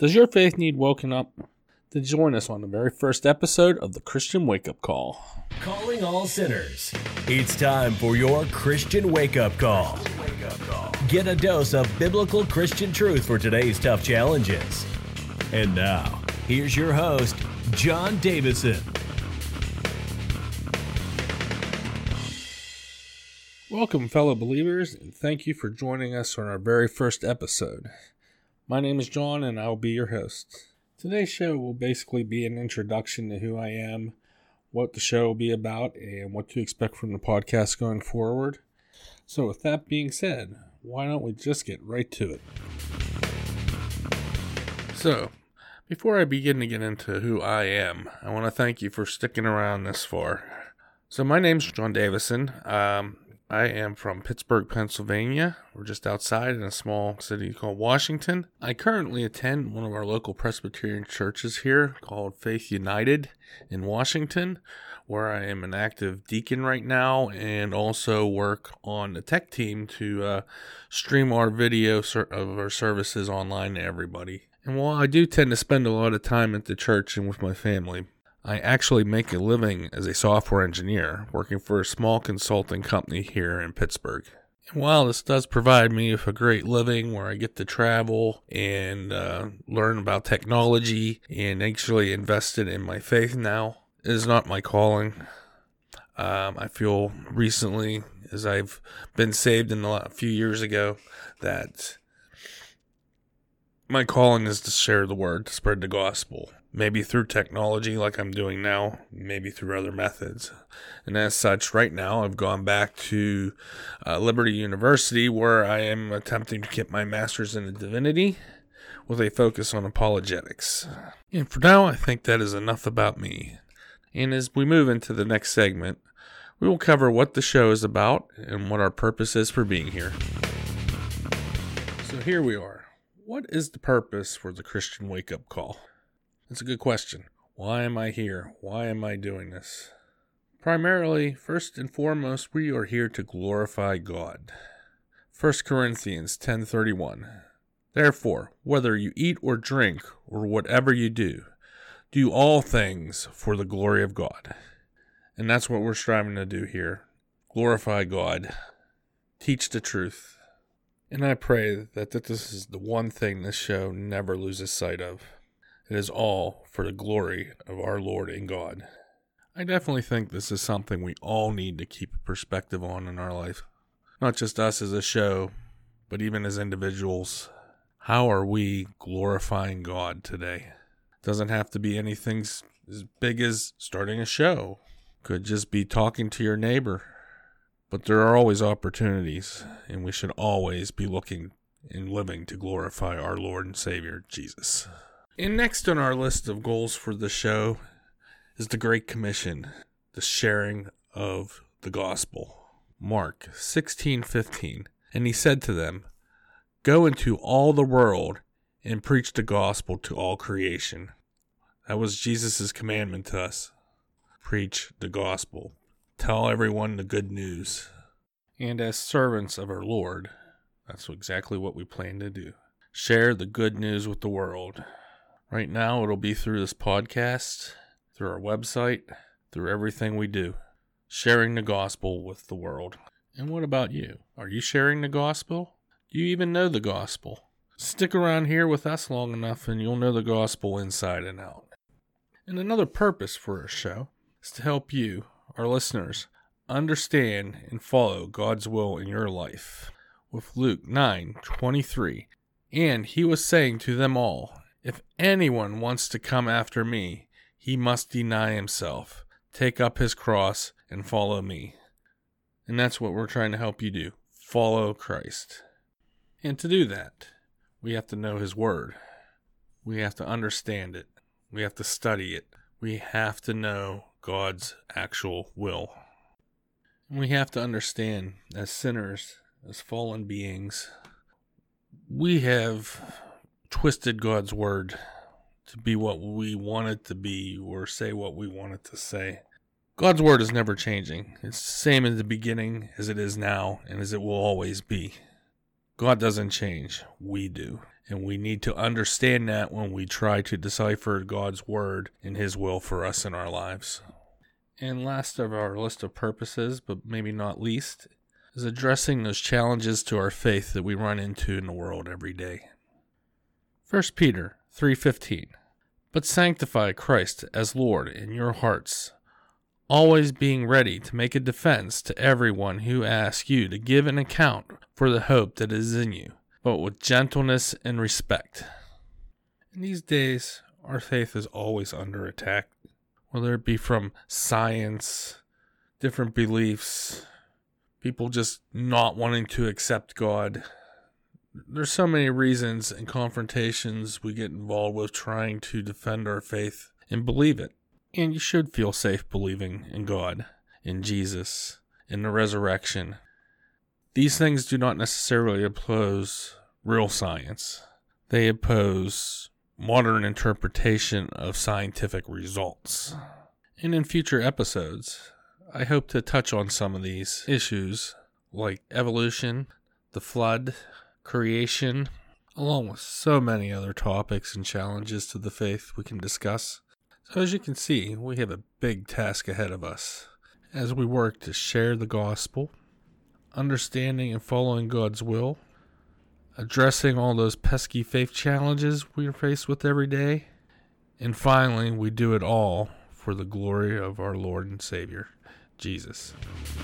Does your faith need woken up? Then join us on the very first episode of the Christian Wake Up Call. Calling all sinners. It's time for your Christian Wake Up Call. Get a dose of biblical Christian truth for today's tough challenges. And now, here's your host, John Davison. Welcome, fellow believers, and thank you for joining us on our very first episode. My name is John, and I will be your host. Today's show will basically be an introduction to who I am, what the show will be about, and what to expect from the podcast going forward. So with that being said, why don't we just get right to it? So, before I begin to get into who I am, I want to thank you for sticking around this far. So my name's John Davison. I am from Pittsburgh, Pennsylvania. We're just outside in a small city called Washington. I currently attend one of our local Presbyterian churches here called Faith United in Washington, where I am an active deacon right now and also work on the tech team to stream our video of our services online to everybody. And while I do tend to spend a lot of time at the church and with my family, I actually make a living as a software engineer, working for a small consulting company here in Pittsburgh. And while this does provide me with a great living where I get to travel and learn about technology and actually invested in my faith now, it is not my calling. I feel recently, as I've been saved a few years ago, that my calling is to share the word, to spread the gospel. Maybe through technology like I'm doing now, maybe through other methods. And as such, right now I've gone back to Liberty University, where I am attempting to get my master's in divinity with a focus on apologetics. And for now, I think that is enough about me. And as we move into the next segment, we will cover what the show is about and what our purpose is for being here. So here we are. What is the purpose for the Christian Wake Up Call? It's a good question. Why am I here? Why am I doing this? Primarily, first and foremost, we are here to glorify God. 1 Corinthians 10:31. Therefore, whether you eat or drink or whatever you do all things for the glory of God. And that's what we're striving to do here. Glorify God. Teach the truth. And I pray that this is the one thing this show never loses sight of. It is all for the glory of our Lord and God. I definitely think this is something we all need to keep a perspective on in our life. Not just us as a show, but even as individuals. How are we glorifying God today? It doesn't have to be anything as big as starting a show. Could just be talking to your neighbor. But there are always opportunities, and we should always be looking and living to glorify our Lord and Savior, Jesus. And next on our list of goals for the show is the Great Commission, the sharing of the gospel. Mark 16:15. And he said to them, "Go into all the world and preach the gospel to all creation." That was Jesus' commandment to us. Preach the gospel. Tell everyone the good news. And as servants of our Lord, that's exactly what we plan to do. Share the good news with the world. Right now, it'll be through this podcast, through our website, through everything we do. Sharing the gospel with the world. And what about you? Are you sharing the gospel? Do you even know the gospel? Stick around here with us long enough and you'll know the gospel inside and out. And another purpose for our show is to help you, our listeners, understand and follow God's will in your life. With Luke 9:23, and he was saying to them all, "If anyone wants to come after me, he must deny himself, take up his cross, and follow me." And that's what we're trying to help you do. Follow Christ. And to do that, we have to know his word. We have to understand it. We have to study it. We have to know God's actual will. And we have to understand, as sinners, as fallen beings, we have twisted God's word to be what we want it to be or say what we want it to say. God's word is never changing. It's the same in the beginning as it is now and as it will always be. God doesn't change. We do. And we need to understand that when we try to decipher God's word and his will for us in our lives. And last of our list of purposes, but maybe not least, is addressing those challenges to our faith that we run into in the world every day. 1 Peter 3:15. But sanctify Christ as Lord in your hearts, always being ready to make a defense to everyone who asks you to give an account for the hope that is in you, but with gentleness and respect. In these days, our faith is always under attack, whether it be from science, different beliefs, people just not wanting to accept God. There's so many reasons and confrontations we get involved with trying to defend our faith and believe it. And you should feel safe believing in God, in Jesus, in the resurrection. These things do not necessarily oppose real science. They oppose modern interpretation of scientific results. And in future episodes, I hope to touch on some of these issues like evolution, the flood, creation, along with so many other topics and challenges to the faith we can discuss. So as you can see, we have a big task ahead of us as we work to share the gospel, understanding and following God's will, addressing all those pesky faith challenges we are faced with every day, and finally, we do it all for the glory of our Lord and Savior, Jesus.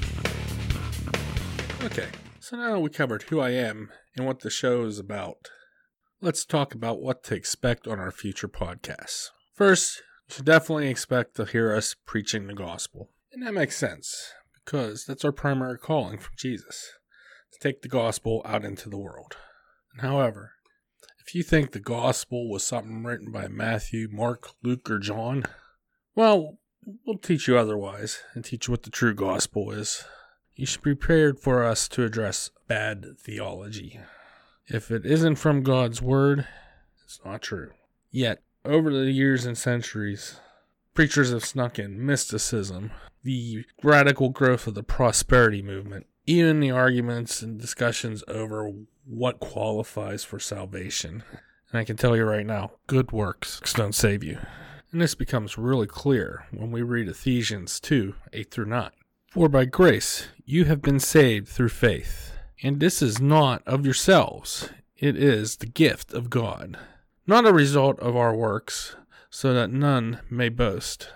Okay, so now that we covered who I am and what the show is about, let's talk about what to expect on our future podcasts. First, you should definitely expect to hear us preaching the gospel. And that makes sense, because that's our primary calling from Jesus, to take the gospel out into the world. However, if you think the gospel was something written by Matthew, Mark, Luke, or John, well, we'll teach you otherwise and teach you what the true gospel is. You should be prepared for us to address bad theology. If it isn't from God's word, it's not true. Yet, over the years and centuries, preachers have snuck in mysticism, the radical growth of the prosperity movement, even the arguments and discussions over what qualifies for salvation. And I can tell you right now, good works don't save you. And this becomes really clear when we read Ephesians 2:8-9. For by grace you have been saved through faith, and this is not of yourselves, it is the gift of God, not a result of our works, so that none may boast.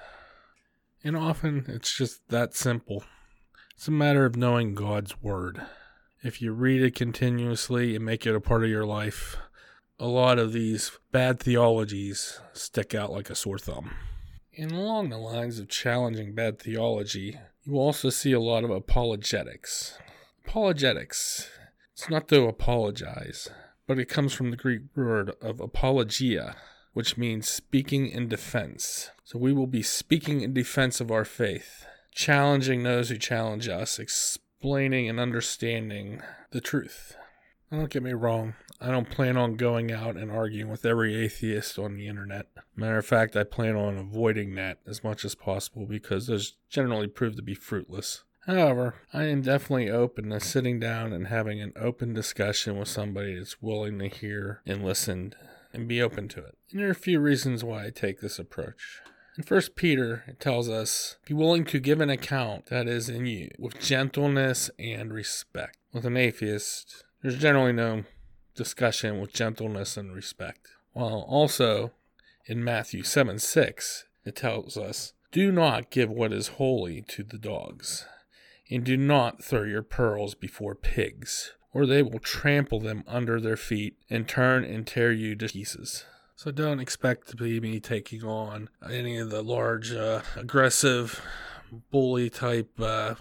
And often it's just that simple. It's a matter of knowing God's word. If you read it continuously and make it a part of your life, a lot of these bad theologies stick out like a sore thumb. And along the lines of challenging bad theology, you also see a lot of apologetics. Apologetics, it's not to apologize, but it comes from the Greek word of apologia, which means speaking in defense. So we will be speaking in defense of our faith, challenging those who challenge us, explaining and understanding the truth. Now, don't get me wrong, I don't plan on going out and arguing with every atheist on the internet. Matter of fact, I plan on avoiding that as much as possible because those generally prove to be fruitless. However, I am definitely open to sitting down and having an open discussion with somebody that's willing to hear and listen and be open to it. And there are a few reasons why I take this approach. In 1 Peter, it tells us, be willing to give an account that is in you with gentleness and respect. With an atheist, there's generally no discussion with gentleness and respect. While also, in Matthew 7:6, it tells us, do not give what is holy to the dogs, and do not throw your pearls before pigs, or they will trample them under their feet and turn and tear you to pieces. So don't expect to be me taking on any of the large, aggressive, bully type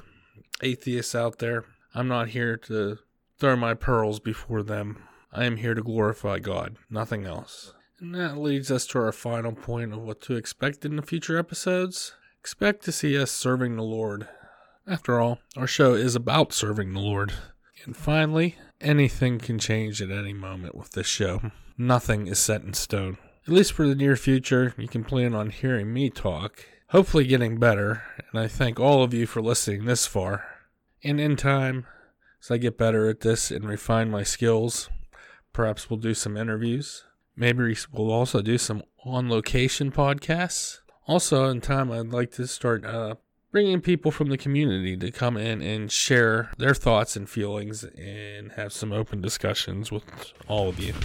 atheists out there. I'm not here to throw my pearls before them. I am here to glorify God, nothing else. And that leads us to our final point of what to expect in the future episodes. Expect to see us serving the Lord. After all, our show is about serving the Lord. And finally, anything can change at any moment with this show. Nothing is set in stone. At least for the near future, you can plan on hearing me talk, hopefully getting better, and I thank all of you for listening this far. And in time, as I get better at this and refine my skills, Perhaps we'll do some interviews. Maybe we'll also do some on-location podcasts. Also, in time, I'd like to start bringing people from the community to come in and share their thoughts and feelings and have some open discussions with all of you.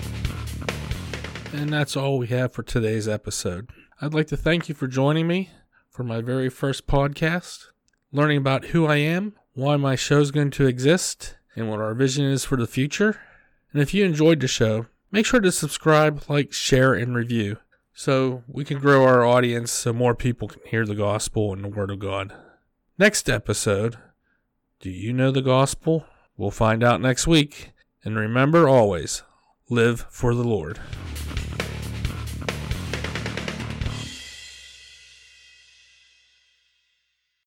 And that's all we have for today's episode. I'd like to thank you for joining me for my very first podcast, learning about who I am, why my show's going to exist, and what our vision is for the future. And if you enjoyed the show, make sure to subscribe, like, share, and review so we can grow our audience so more people can hear the gospel and the Word of God. Next episode, do you know the gospel? We'll find out next week. And remember always, live for the Lord.